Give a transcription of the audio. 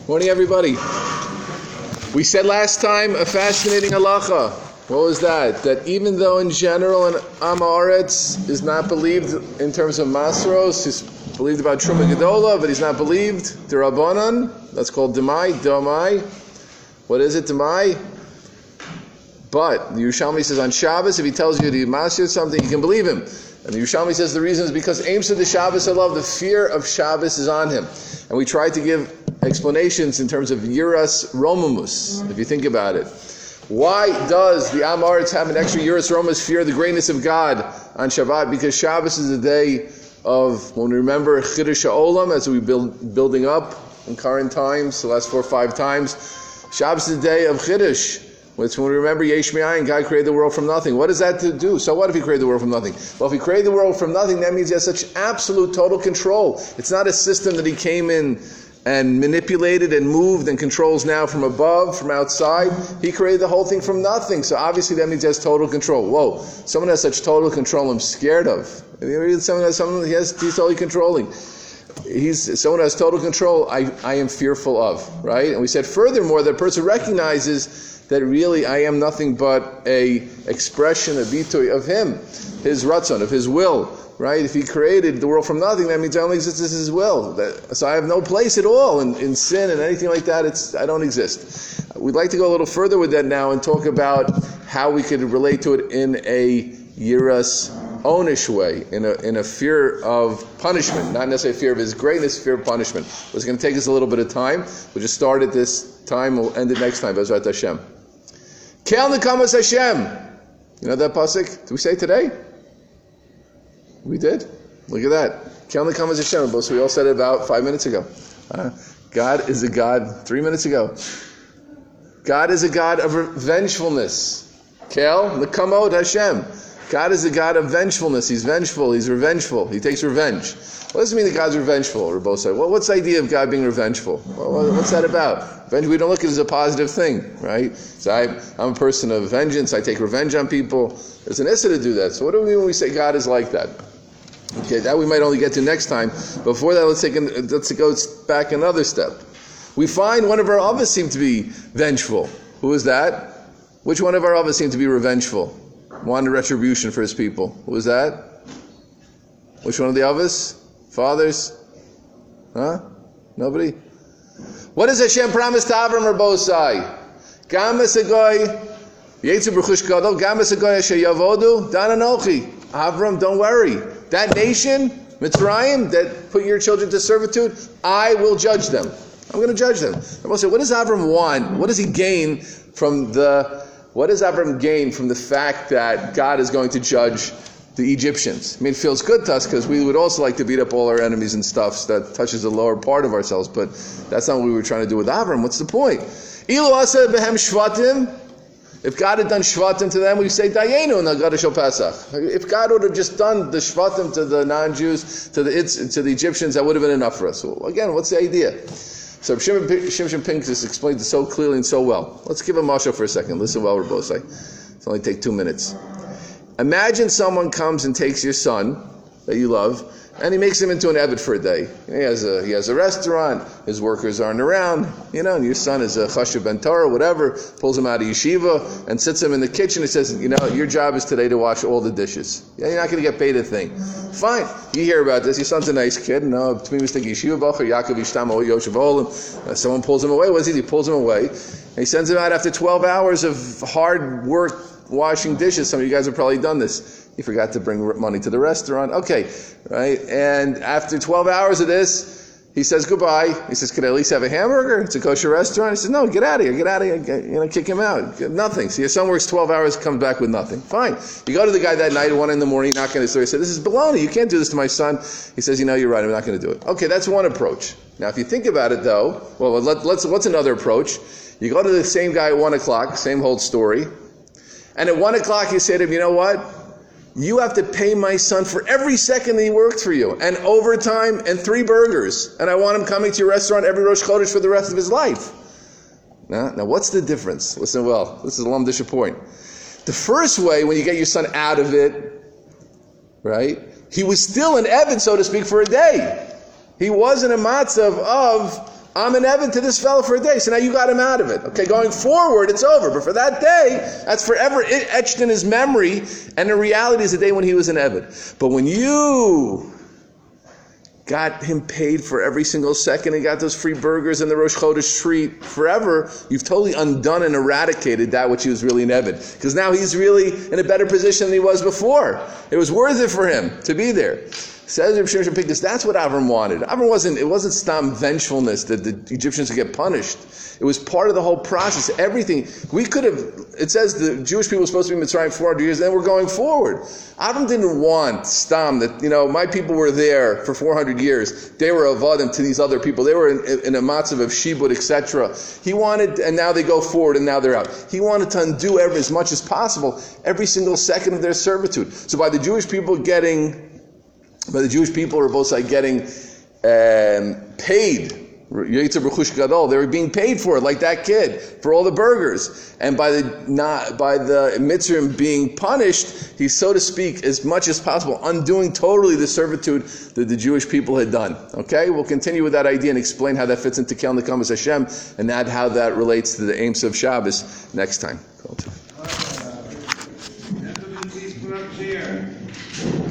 Morning, everybody. We said last time a fascinating halacha. What was that? That even though in general an Am Haaretz is not believed in terms of Masros, he's believed about Truma Gedola, but he's not believed D'Rabbanan. That's called Demai, Domai. What is it, Demai? But the Yerushalmi says on Shabbos, if he tells you to Masir something, you can believe him. And the Yerushalmi says the reason is because Aimsa the Shabbos Alav, the fear of Shabbos is on him. And we tried to give explanations in terms of Yiras Romamus, if you think about it. Why does the Am Haaretz have an extra Yiras Romamus, fear of the greatness of God on Shabbat? Because Shabbos is the day of, when we remember Chiddush HaOlam, as we building up in current times, the last 4 or 5 times. Shabbos is the day of Chiddush. It's when we remember Yesh Me'ayin, God created the world from nothing. What does that to do? So what if he created the world from nothing? Well, if he created the world from nothing, that means he has such absolute total control. It's not a system that he came in and manipulated and moved and controls now from above, from outside. He created the whole thing from nothing. So obviously that means he has total control. Whoa, someone has such total control I'm scared of. He's totally controlling. Someone who has total control, I am fearful of, right? And we said furthermore that a person recognizes that really I am nothing but a expression, a bitui of him, his ratzon, of his will, right? If he created the world from nothing, that means I only exist as his will. So I have no place at all in sin and anything like that. I don't exist. We'd like to go a little further with that now and talk about how we could relate to it in a yiras onish way, in a fear of punishment, not necessarily fear of his greatness, fear of punishment. It's going to take us a little bit of time. We'll just start at this time. We'll end it next time. Bezrat Hashem. Kel Nekamas Hashem. You know that pasuk? Did we say today? We did. Look at that. Kel Nekamas Hashem. So we all said it about 5 minutes ago. God is a God 3 minutes ago. God is a God of vengefulness. Kel Nekamot Hashem. God is a God of vengefulness. He's vengeful. He's revengeful. He takes revenge. What does it mean that God's revengeful? Rabosai. Well, what's the idea of God being revengeful? Well, what's that about? We don't look at it as a positive thing, right? So I'm a person of vengeance. I take revenge on people. There's an issa to do that. So what do we mean when we say God is like that? Okay, that we might only get to next time. Before that, let's go back another step. We find one of our avos seem to be vengeful. Who is that? Which one of our avos seem to be revengeful? Wanted retribution for his people. Who was that? Which one of the others? Fathers? Huh? Nobody? What does Hashem promise to Avram Rabosai? Gamasagoy Yetzu B'chush Gadol Gamasagoy Asher Yavodu Dan Anochi. Avram, don't worry. That nation, Mitzrayim, that put your children to servitude, I will judge them. I'm going to judge them. Rabosai, what does Avram want? What does he gain from What does Avram gain from the fact that God is going to judge the Egyptians? I mean, it feels good to us because we would also like to beat up all our enemies and stuff. So that touches the lower part of ourselves, but that's not what we were trying to do with Avram. What's the point? Ilu asa behem shvatim. If God had done shvatim to them, we say dayenu nagada shel Pesach. If God would have just done the shvatim to the non-Jews, to the Egyptians, that would have been enough for us. Well, again, what's the idea? So Shimshon Pincus explained it so clearly and so well. Let's give a mashal for a second. Listen well, Rabosai. It's only take 2 minutes. Imagine someone comes and takes your son that you love, and he makes him into an eved for a day. He has a restaurant. His workers aren't around, and your son is a chashuv ben Torah, whatever. Pulls him out of yeshiva and sits him in the kitchen and says, your job is today to wash all the dishes. Yeah, you're not going to get paid a thing. Fine. You hear about this. Your son's a nice kid. Someone pulls him away. What does he do? He pulls him away. And he sends him out after 12 hours of hard work washing dishes. Some of you guys have probably done this. You forgot to bring money to the restaurant. Okay, right? And after 12 hours of this, he says goodbye. He says, could I at least have a hamburger? It's a kosher restaurant. He says, no, get out of here. Get out of here. Kick him out. Nothing. So your son works 12 hours, comes back with nothing. Fine. You go to the guy that night at 1 a.m, knock on his door. He says, this is baloney. You can't do this to my son. He says, you're right. I'm not going to do it. Okay, that's one approach. Now, if you think about it, though, well, what's another approach? You go to the same guy at 1 o'clock, same whole story. And at 1 o'clock, you say to him, you know what? You have to pay my son for every second that he worked for you, and overtime, and 3 burgers. And I want him coming to your restaurant every Rosh Chodesh for the rest of his life. Now what's the difference? Listen well. This is a Lamdisha point. The first way, when you get your son out of it, right? He was still an Eved, so to speak, for a day. He wasn't a matzav of I'm an Eved to this fellow for a day, so now you got him out of it. Okay, going forward, it's over. But for that day, that's forever etched in his memory, and the reality is the day when he was an Eved. But when you got him paid for every single second and got those free burgers in the Rosh Chodesh treat forever, you've totally undone and eradicated that which he was really an Eved. Because now he's really in a better position than he was before. It was worth it for him to be there. Says Reb Shimon Pincus, that's what Avram wanted. It wasn't stam vengefulness that the Egyptians would get punished. It was part of the whole process. Everything. We could have, it says the Jewish people were supposed to be in Mitzrayim 400 years, and then we're going forward. Avram didn't want stam that, my people were there for 400 years. They were avodim to these other people. They were in a matzav of shibud, etc. He wanted, and now they go forward and now they're out. He wanted to undo as much as possible every single second of their servitude. So by the Jewish people were both getting paid. They were being paid for it, like that kid, for all the burgers. And by the Mitzrayim being punished, he's, so to speak, as much as possible, undoing totally the servitude that the Jewish people had done. Okay? We'll continue with that idea and explain how that fits into Kel Nekamas Hashem, and how that relates to the aims of Shabbos next time. Please put up here.